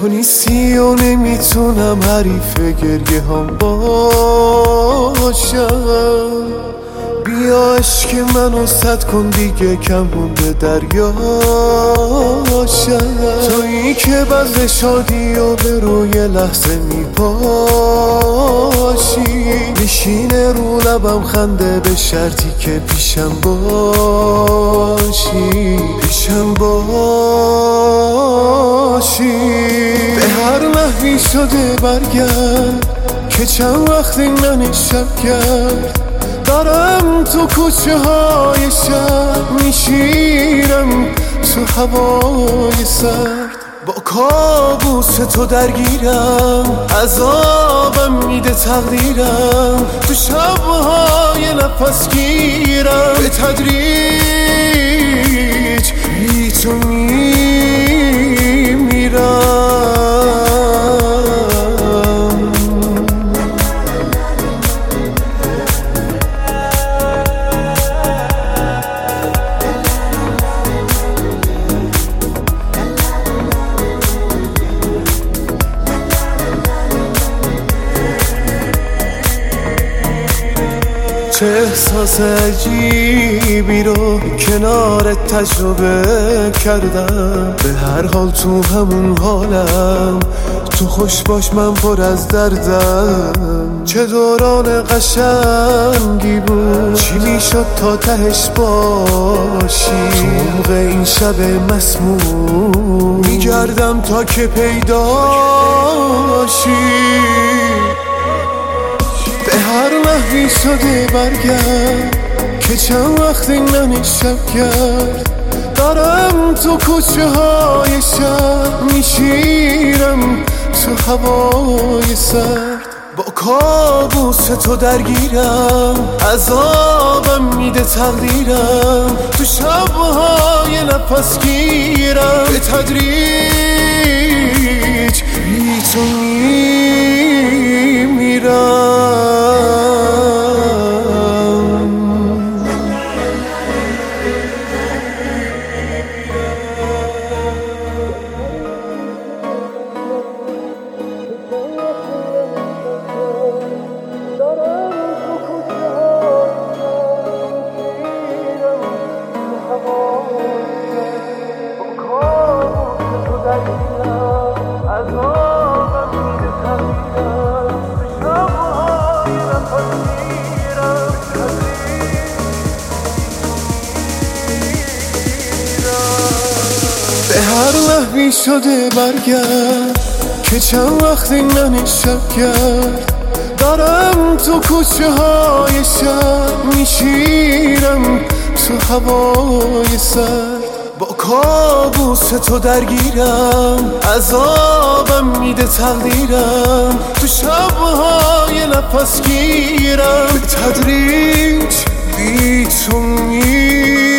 تو نیستی و نمیتونم حریف گریه هم باشم. بیا عشق منو سد کن دیگه، کم مونده دریاشم. تویی که بذر شادی و به روی لحظه میپاشی، میشینه رو لبم خنده به شرطی که پیشم باشی، پیشم باشی. به هر نحوی شده برگرد که چند وقتی من شب کرد. دارم تو کوچه های شب میشیرم تو هوای سرد. با کابوس تو درگیرم، عذابم میده تقدیرم. تو شبهای نفس گیرم، به تدریج بی تو میمیرم. چه احساس عجیبی رو کنارت تجربه کردم. به هر حال تو همون حالم، تو خوش باش من پر از دردم. چه دوران قشنگی بود، چی میشد تا تهش باشی. تو عمق این شب مسموم میگردم تا که پیداشی. به هر نحوی شده برگرد که چند وقتی من شب کرد. دارم تو کوچه های شب میشیرم تو هوای سرد. با کابوس تو درگیرم، عذابم میده تقدیرم. تو شبهای نفس گیرم، به تدریج بی تو میمیرم. به هر نحوی شده برگرد که چند وقتی من شب کرد. دارم تو کوچه های شب میشیرم تو هوای سرد. با کابوس تو درگیرم، عذابم میده تقدیرم. تو شبهای نفس گیرم، به تدریج بی تو